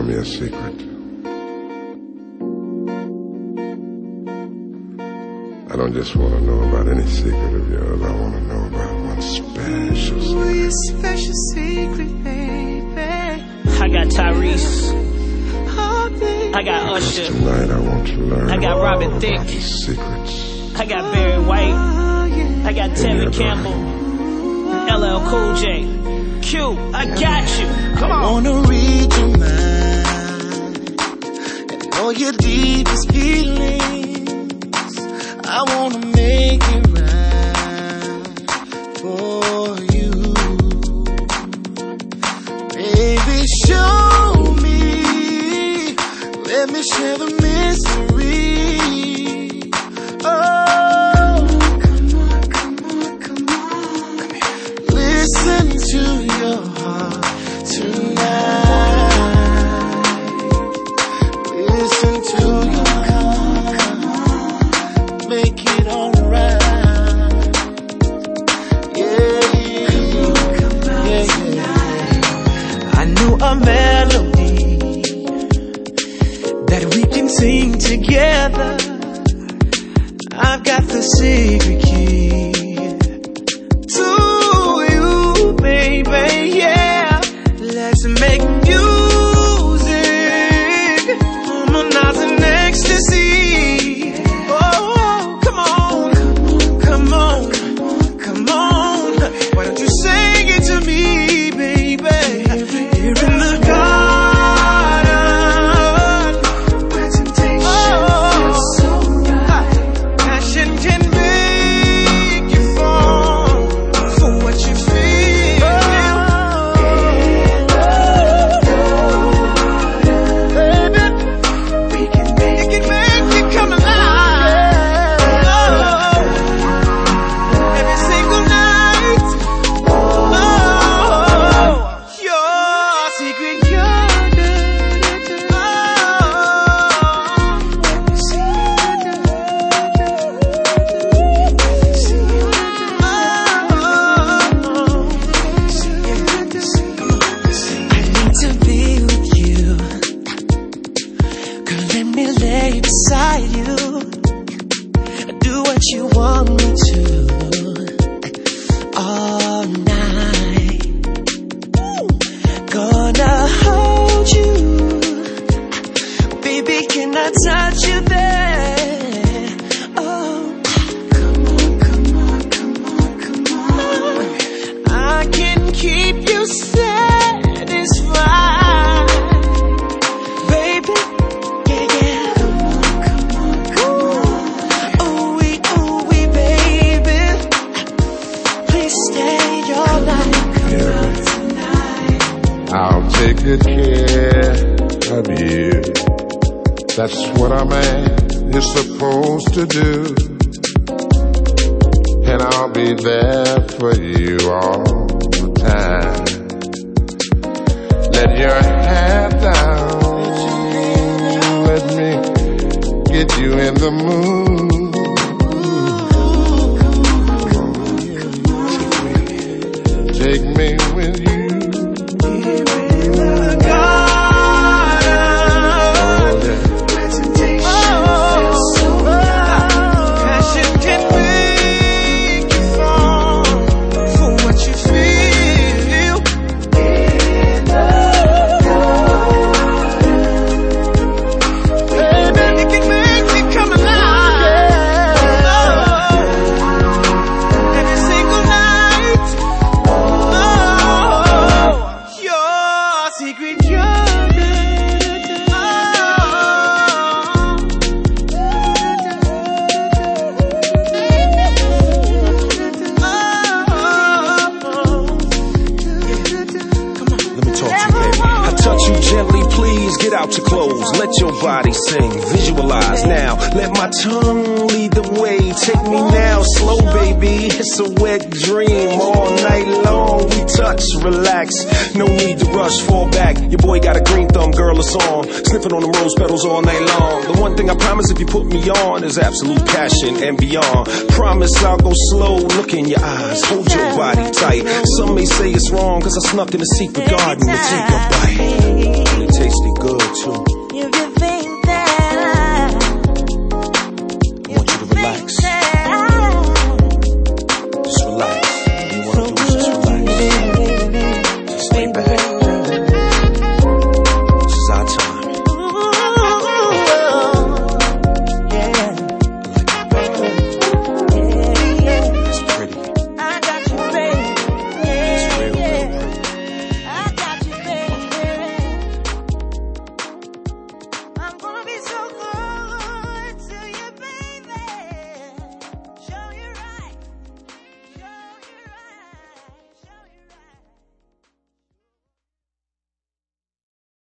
me a secret. I don't just want to know about any secret of yours. I want to know about one special secret. Ooh, your special secret, baby. I got Tyrese. Oh, baby. I got Usher. Tonight I want to learn. I got Robin all Thicke. about the secrets. I got Barry White. I got Tevin Campbell. LL Cool J. Q, I got you. Come on. I wanna read your mind and know your deepest feelings. I wanna make it right for you. Baby, show me. Let me share the mystery. Oh, come on, come on, come on. Listen to your heart tonight. Listen to your heart. Make it alright. Yeah, yeah. I know a melody that we can sing together. I've got the secret key to you, baby, yeah. Let's make music, harmonizing ecstasy. Oh, come on, come on, come on. Why don't you sing it to me, baby? Here in the garden, where temptation feels so right. Passion can make you fall for what you feel. Baby, we can make it come alive. Every single night. Your secret I need to be with you. Girl, let me lay beside you. Do what you want me to all night. Gonna hold you. Baby, can I touch you there? Oh, come on, come on, come on, come on. I can keep you satisfied. Baby, yeah, yeah. Come on, come on, come on. Ooh, wee, baby. Please stay all night. Come on tonight. I'll take good care of you. That's what a man is supposed to do. And I'll be there for you all the time. Let your head down. Let me get you in the mood. Take me with you. Passion can make you fall for what you feel. Baby, it can make you come alive. Every single night. Your secret Let me talk to you, baby. I touch you gently, please get out your clothes. Let your body sing, visualize now. Let my tongue lead the way. Take me now, slow, baby. It's a wet dream all night long. We touch, relax. No need to rush, fall back. Your boy got a green thumb, girl, it's on. Sniffing on them rose petals all night long. The one thing I promise if you put me on is absolute passion and beyond. Promise I'll go slow, look in your eyes, hold your body tight. Some may say it's wrong, cause I snuck in the secret garden to take a bite. really tasted good too.